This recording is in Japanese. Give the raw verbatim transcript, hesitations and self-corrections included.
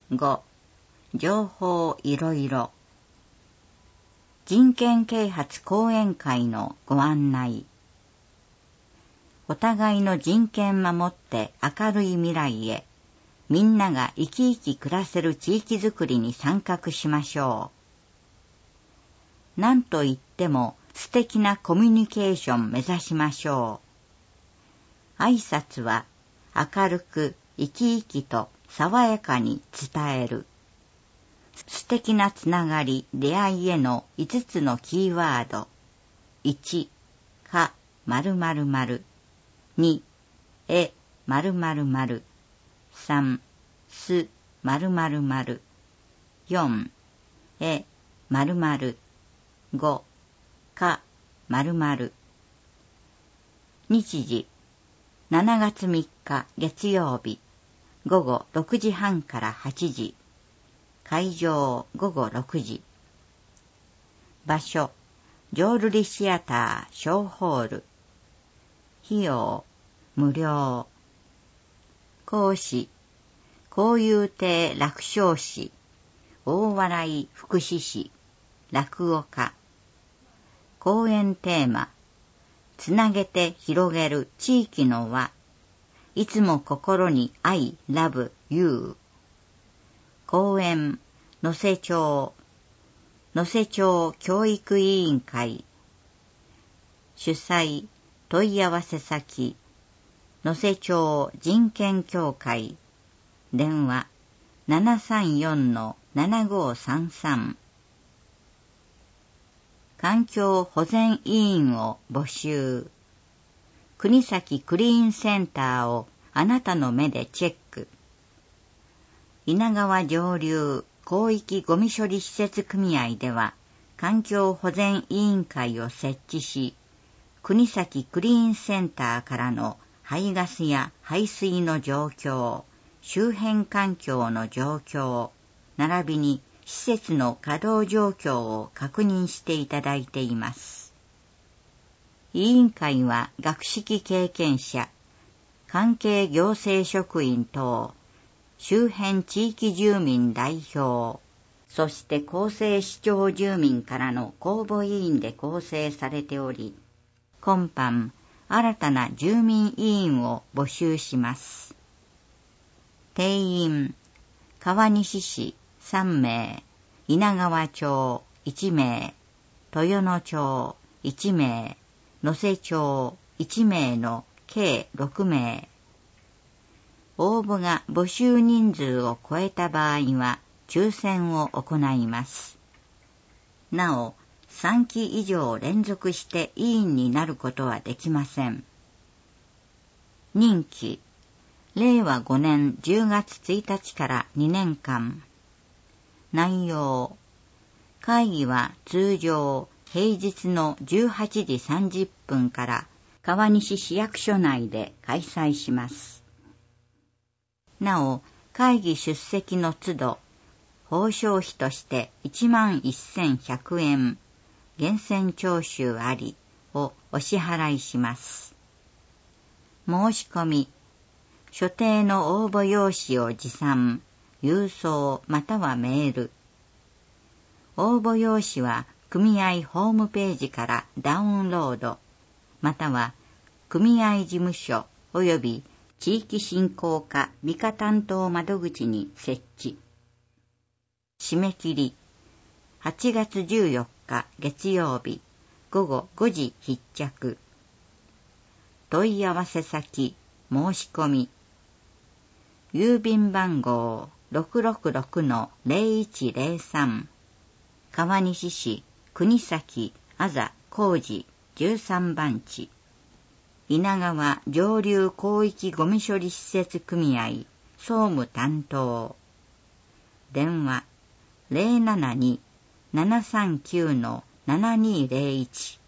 ご、情報いろいろ。人権啓発講演会のご案内。お互いの人権守って明るい未来へ、みんなが生き生き暮らせる地域づくりに参画しましょう。なんといっても素敵なコミュニケーション目指しましょう。挨拶は明るく生き生きと爽やかに伝える。素敵なつながり、出会いへのいつつのキーワード。いち、か、〇〇〇。に、え、〇〇〇。さん、す、〇〇〇。よん、え、〇〇。ご、か、〇〇。日時、しちがつみっか月曜日、午後ろくじはんからはちじ。会場ごごろくじ。場所、ジョールリシアター小ホール。費用、無料。講師、交友亭楽勝士、大笑福祉士、落語家。講演テーマ、つなげて広げる地域の輪。いつも心に I love you。講演、能勢町、能勢町教育委員会。主催、問い合わせ先、能勢町人権協会。電話、ななさんよんのななごさんさん。環境保全委員を募集。国崎クリーンセンターをあなたの目でチェック。稲川上流広域ゴミ処理施設組合では環境保全委員会を設置し、国崎クリーンセンターからの排ガスや排水の状況、周辺環境の状況、並びに施設の稼働状況を確認していただいています。委員会は学識経験者、関係行政職員等、周辺地域住民代表、そして構成市町住民からの公募委員で構成されており、今般新たな住民委員を募集します。定員、川西市さんめい、稲川町いちめい、豊野町いちめい、能勢町いちめいの計ろくめい。応募が募集人数を超えた場合は抽選を行います。なお、さんき以上連続して委員になることはできません。任期、れいわごねんじゅうがつついたちからにねんかん。内容、会議は通常平日のじゅうはちじさんじゅっぷんから川西市役所内で開催します。なお、会議出席の都度、報奨費としていちまんせんひゃくえん、源泉徴収ありをお支払いします。申し込み、所定の応募用紙を持参、郵送またはメール。応募用紙は組合ホームページからダウンロード、または組合事務所及び地域振興課美化担当窓口に設置。締め切り、はちがつじゅうよっか月曜日、ごごごじ必着。問い合わせ先、申し込み。郵便番号 ろくろくろくのぜろいちぜろさん。川西市国崎あざ工事じゅうさんばんち。稲川上流広域ゴミ処理施設組合総務担当。電話 ゼロななに ななさんきゅうのななにぜろいち。